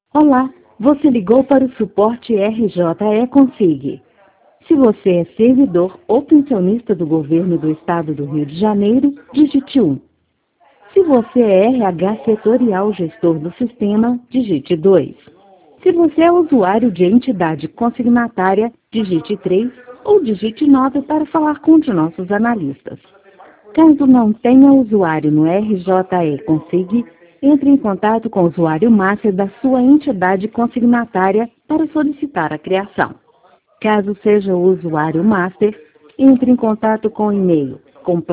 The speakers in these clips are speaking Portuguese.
Olá, você ligou para o suporte RJE Config. Se você é servidor ou pensionista do governo do estado do Rio de Janeiro, digite 1. Se você é RH setorial gestor do sistema, digite 2. Se você é usuário de entidade consignatária, digite 3 ou digite 9 para falar com um de nossos analistas. Caso não tenha usuário no RJE Config, entre em contato com o usuário master da sua entidade consignatária para solicitar a criação. Caso seja o usuário master, entre em contato com o e-mail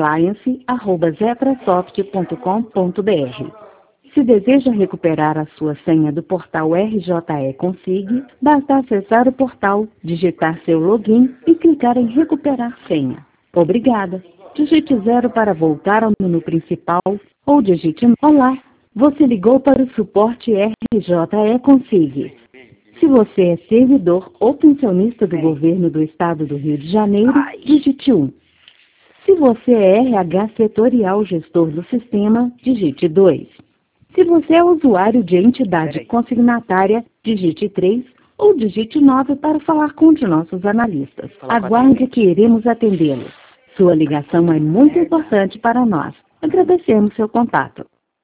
compliance@zeprasoft.com.br. Se deseja recuperar a sua senha do portal RJE Config, basta acessar o portal, digitar seu login e clicar em recuperar senha. Obrigada. Digite 0 para voltar ao menu principal ou digite Olá, você ligou para o suporte RJE Config. Se você é servidor ou pensionista do governo do estado do Rio de Janeiro, digite 1. Se você é RH setorial gestor do sistema, digite 2. Se você é usuário de entidade consignatária, digite 3 ou digite 9 para falar com um de nossos analistas. Aguarde que iremos atendê-lo. Sua ligação é muito importante para nós. Agradecemos seu contato.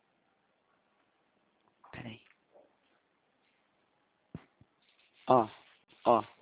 Peraí. Ó.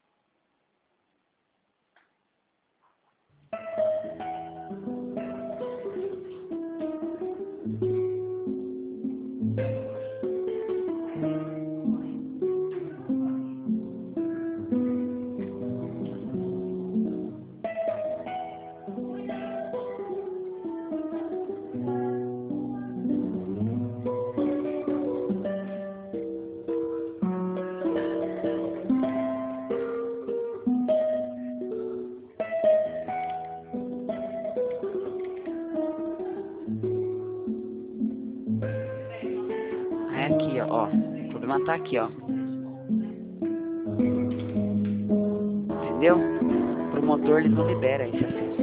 É aqui, ó. O problema tá aqui, ó. Entendeu? O promotor, ele não libera esse acesso.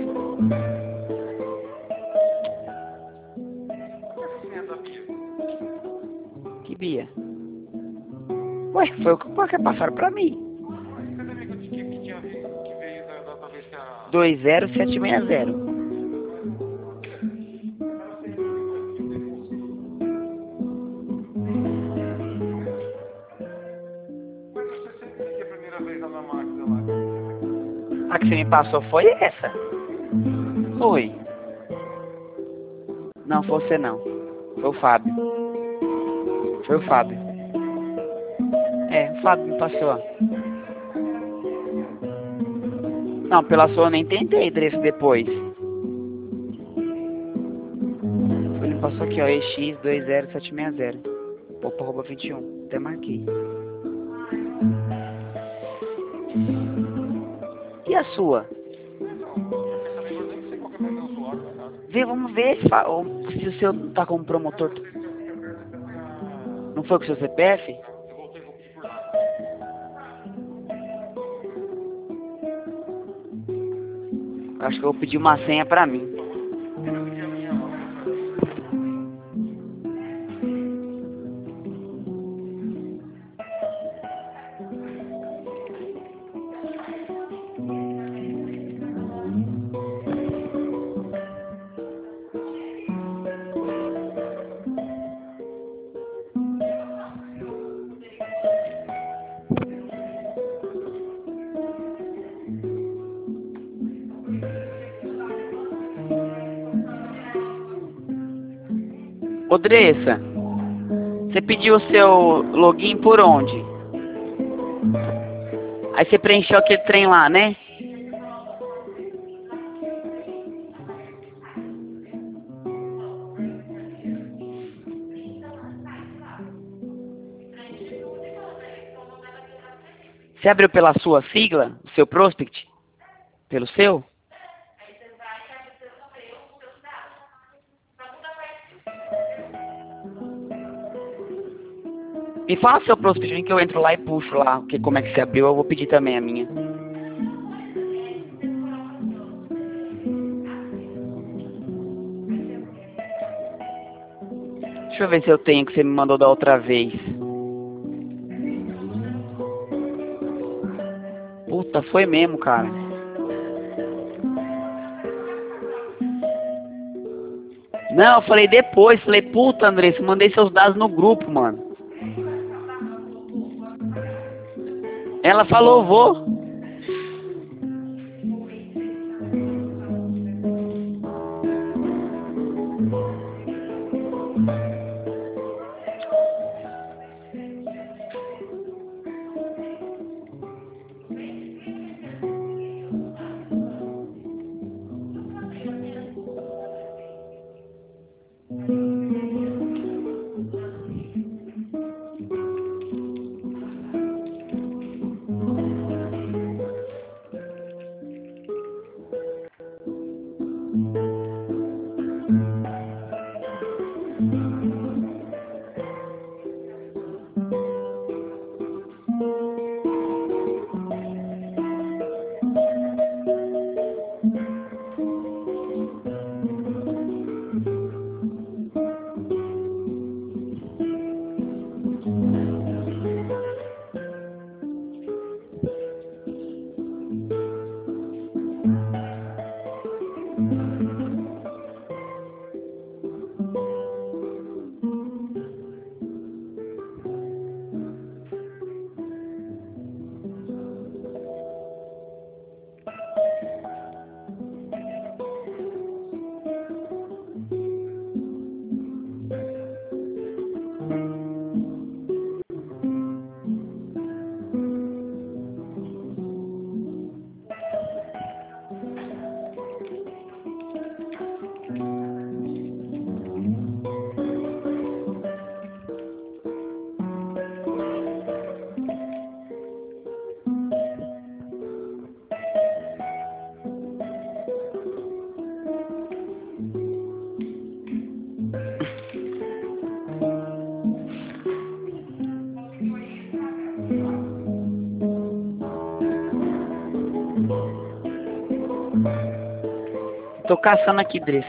Que Bia? Ué, foi o que passaram pra mim. 20760. A que você me passou foi essa? Foi. Não, foi você não. Foi o Fábio. Foi o Fábio. É, o Fábio me passou. Não, pela sua eu nem tentei endereço depois. Ele passou aqui, ó, EX20760. Opa, 21. Até marquei. E a sua? Vamos ver se o seu tá como promotor. Não foi com o seu CPF? Acho que eu vou pedir uma senha pra mim. Ô, Dressa, você pediu o seu login por onde? Aí você preencheu aquele trem lá, né? Você abriu pela sua sigla, o seu prospect? Pelo seu? Me fala seu prospect que eu entro lá e puxo lá, porque como é que você abriu, eu vou pedir também a minha. Deixa eu ver se eu tenho que você me mandou da outra vez. Puta, foi mesmo, cara. Não, eu falei depois. Falei, puta, Andressa, mandei seus dados no grupo, mano. Ela falou, vou. Tô caçando aqui, Dressa.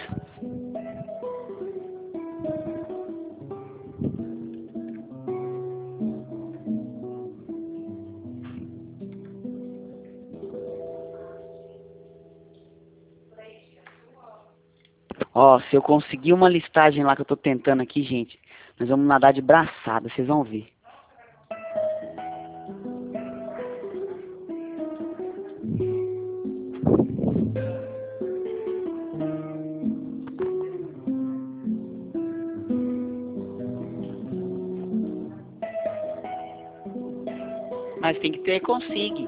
Ó, se eu conseguir uma listagem lá que eu tô tentando aqui, gente, nós vamos nadar de braçada, vocês vão ver. Mas tem que ter, consiga.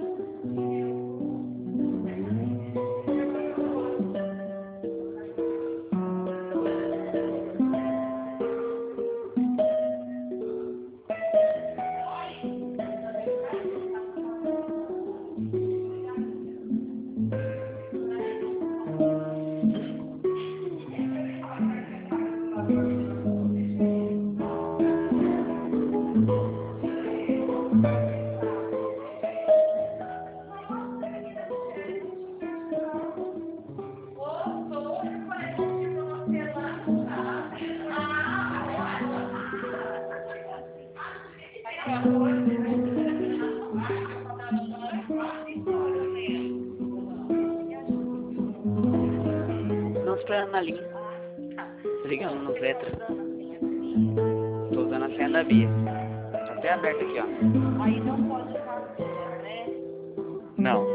Não esperando na linha. Tô ligando no Vetra. Tô usando a senha da Bia. Tá até aberto aqui, ó. Aí não pode ficar, né? Não.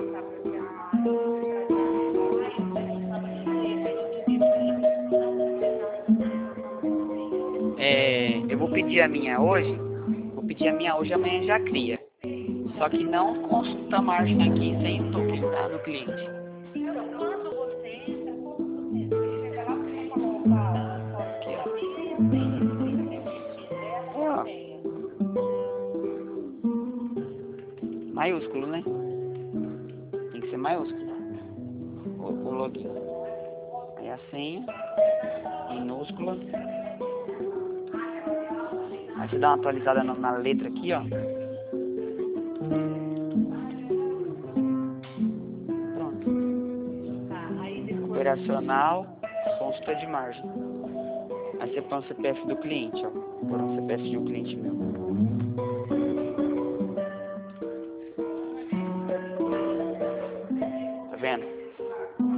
Eu vou pedir a minha hoje. Vou pedir a minha hoje, amanhã já cria. Só que não consulta a margem aqui sem o token no cliente. Quando você entra, você chega lá, você coloca Aqui, ó. Maiúsculo, né? Tem que ser maiúsculo. O login. Aí a senha. Minúscula. Aí você dá uma atualizada na letra aqui, ó. Pronto. Operacional, consulta de margem. Aí você põe o CPF do cliente, ó. Por um CPF de um cliente meu.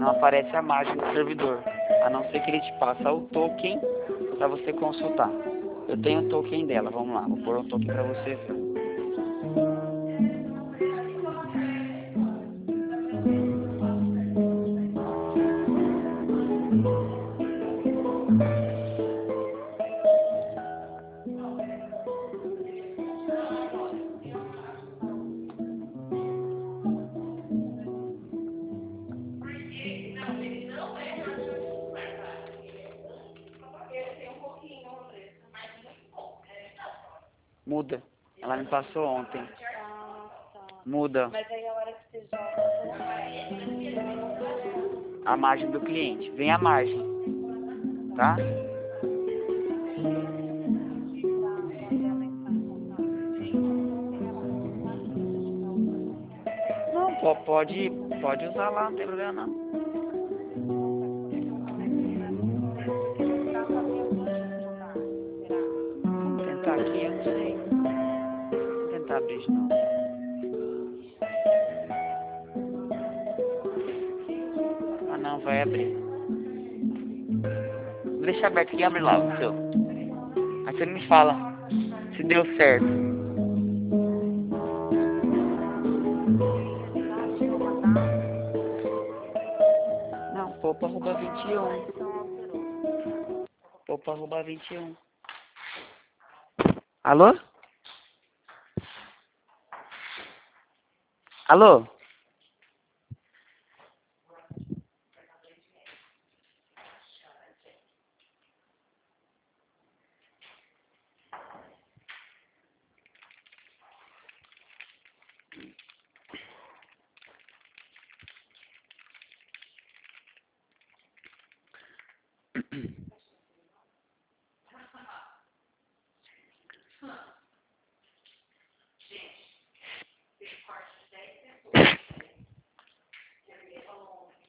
não aparece a margem do servidor, a não ser que ele te passe o token para você consultar. Eu tenho o token dela, vamos lá, vou pôr o token para você ver. Muda. Ela me passou ontem. Muda Mas aí a hora que você joga, a margem do cliente. Vem a margem, tá? Não, pode usar lá, não tem problema não. Vamos tentar aqui, eu não sei. Vou tentar abrir de novo. Ah não, vai abrir. Deixa aberto aqui, abre lá o seu. Aí você me fala se deu certo. Não, poupa@21. Poupa@21. Alô? Alô?